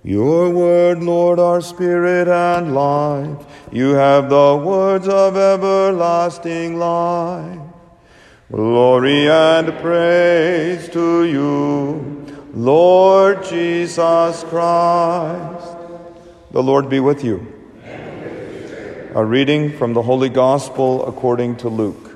Your word, Lord, our spirit and life. You have the words of everlasting life. Glory and praise to you, Lord Jesus Christ. The Lord be with you. A reading from the Holy Gospel according to Luke.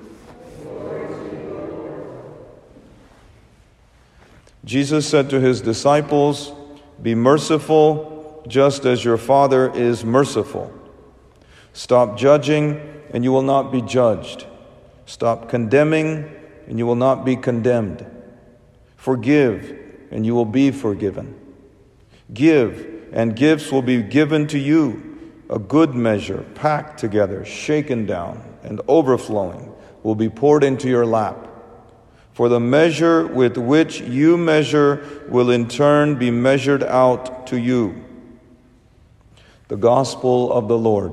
Jesus said to his disciples, "Be merciful, just as your Father is merciful. Stop judging, and you will not be judged. Stop condemning, and you will not be condemned. Forgive, and you will be forgiven. Give, and gifts will be given to you. A good measure, packed together, shaken down, and overflowing, will be poured into your lap. For the measure with which you measure will in turn be measured out to you." The Gospel of the Lord.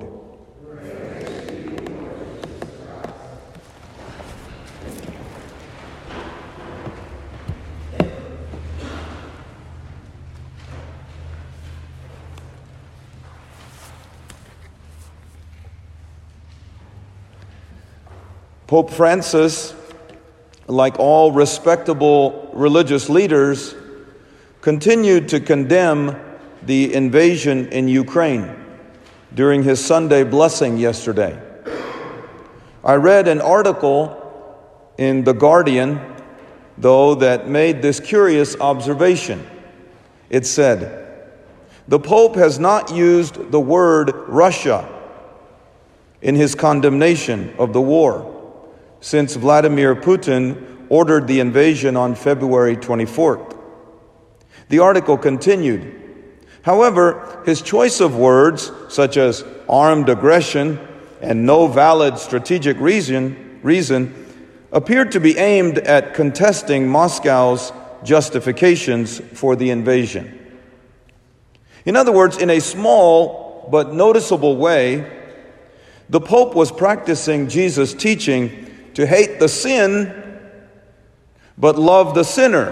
Pope Francis, like all respectable religious leaders, continued to condemn the invasion in Ukraine during his Sunday blessing yesterday. I read an article in The Guardian, though, that made this curious observation. It said, "The Pope has not used the word Russia in his condemnation of the war, since Vladimir Putin ordered the invasion on February 24th. The article continued, "However, his choice of words, such as armed aggression and no valid strategic reason appeared to be aimed at contesting Moscow's justifications for the invasion." In other words, in a small but noticeable way, the Pope was practicing Jesus' teaching to hate the sin, but love the sinner.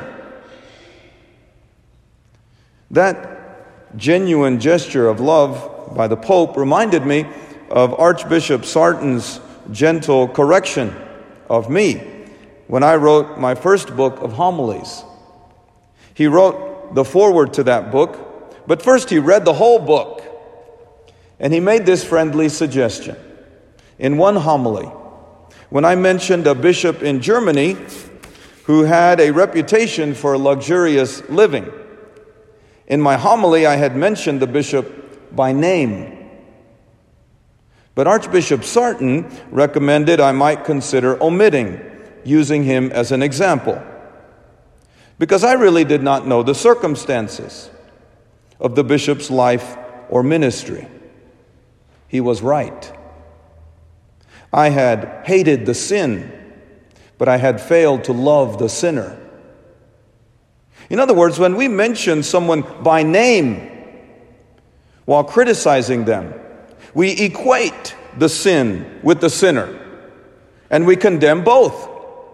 That genuine gesture of love by the Pope reminded me of Archbishop Sarton's gentle correction of me when I wrote my first book of homilies. He wrote the foreword to that book, but first he read the whole book, and he made this friendly suggestion. In one homily, when I mentioned a bishop in Germany who had a reputation for luxurious living, in my homily I had mentioned the bishop by name. But Archbishop Sarton recommended I might consider omitting using him as an example, because I really did not know the circumstances of the bishop's life or ministry. He was right. I had hated the sin, but I had failed to love the sinner. In other words, when we mention someone by name while criticizing them, we equate the sin with the sinner, and we condemn both.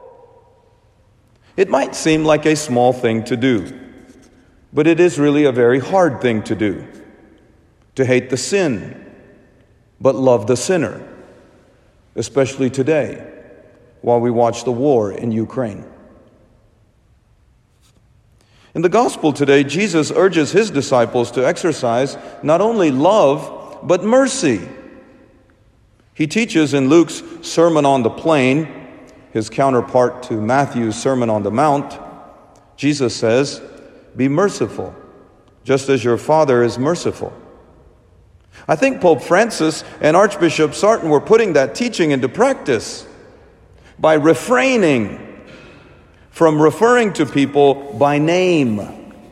It might seem like a small thing to do, but it is really a very hard thing to do, to hate the sin, but love the sinner. Especially today, while we watch the war in Ukraine. In the gospel today, Jesus urges his disciples to exercise not only love, but mercy. He teaches in Luke's Sermon on the Plain, his counterpart to Matthew's Sermon on the Mount, Jesus says, "Be merciful, just as your Father is merciful." I think Pope Francis and Archbishop Sarton were putting that teaching into practice by refraining from referring to people by name.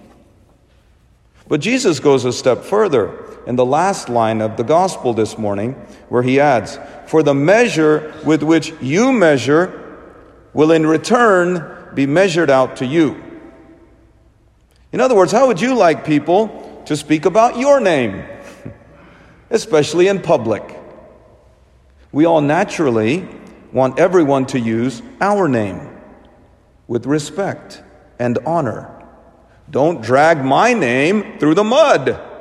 But Jesus goes a step further in the last line of the gospel this morning, where he adds, "For the measure with which you measure will in return be measured out to you." In other words, how would you like people to speak about your name? Especially in public. We all naturally want everyone to use our name with respect and honor. Don't drag my name through the mud.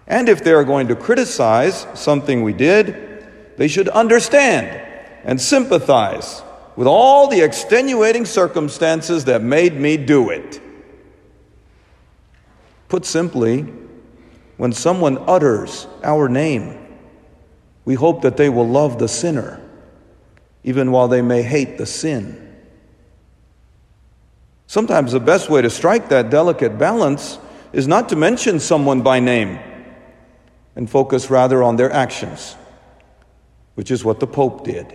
And if they are going to criticize something we did, they should understand and sympathize with all the extenuating circumstances that made me do it. Put simply, when someone utters our name, we hope that they will love the sinner, even while they may hate the sin. Sometimes the best way to strike that delicate balance is not to mention someone by name and focus rather on their actions, which is what the Pope did.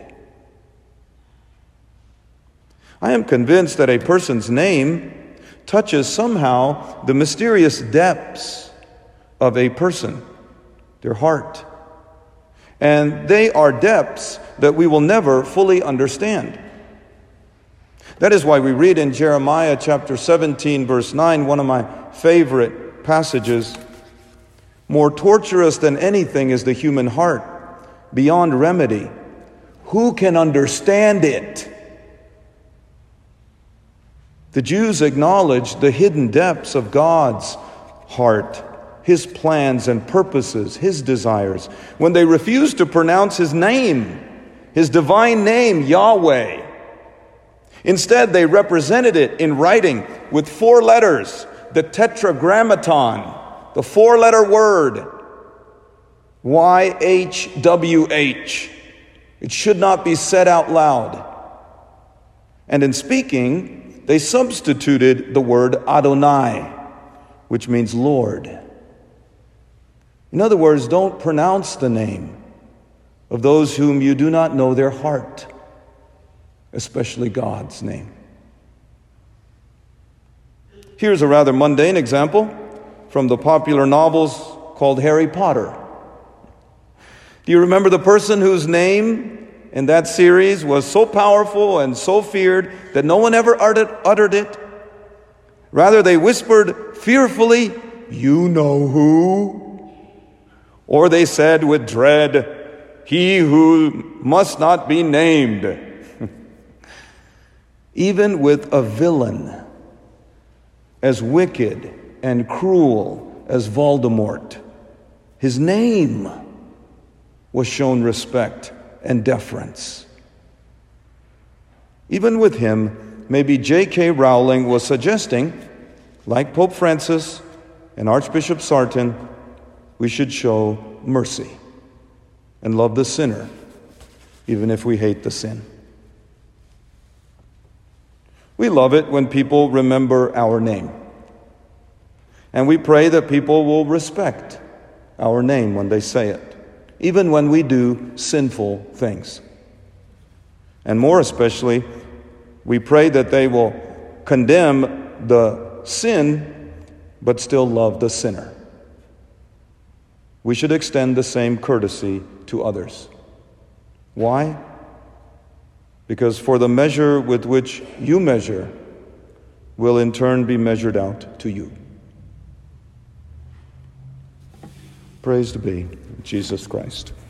I am convinced that a person's name touches somehow the mysterious depths of a person, their heart. And they are depths that we will never fully understand. That is why we read in Jeremiah chapter 17, verse 9, one of my favorite passages, "More torturous than anything is the human heart, beyond remedy. Who can understand it?" The Jews acknowledged the hidden depths of God's heart, His plans and purposes, His desires, when they refused to pronounce His name, His divine name, Yahweh. Instead, they represented it in writing with 4 letters, the Tetragrammaton, the 4-letter word, YHWH. It should not be said out loud. And in speaking, they substituted the word Adonai, which means Lord. In other words, don't pronounce the name of those whom you do not know their heart, especially God's name. Here's a rather mundane example from the popular novels called Harry Potter. Do you remember the person whose name in that series was so powerful and so feared that no one ever uttered it? Rather, they whispered fearfully, "You know who?" Or they said with dread, "He who must not be named." Even with a villain as wicked and cruel as Voldemort, his name was shown respect and deference. Even with him, maybe J.K. Rowling was suggesting, like Pope Francis and Archbishop Sarton, we should show mercy and love the sinner, even if we hate the sin. We love it when people remember our name. And we pray that people will respect our name when they say it, even when we do sinful things. And more especially, we pray that they will condemn the sin, but still love the sinner. We should extend the same courtesy to others. Why? Because for the measure with which you measure will in turn be measured out to you. Praise to be Jesus Christ.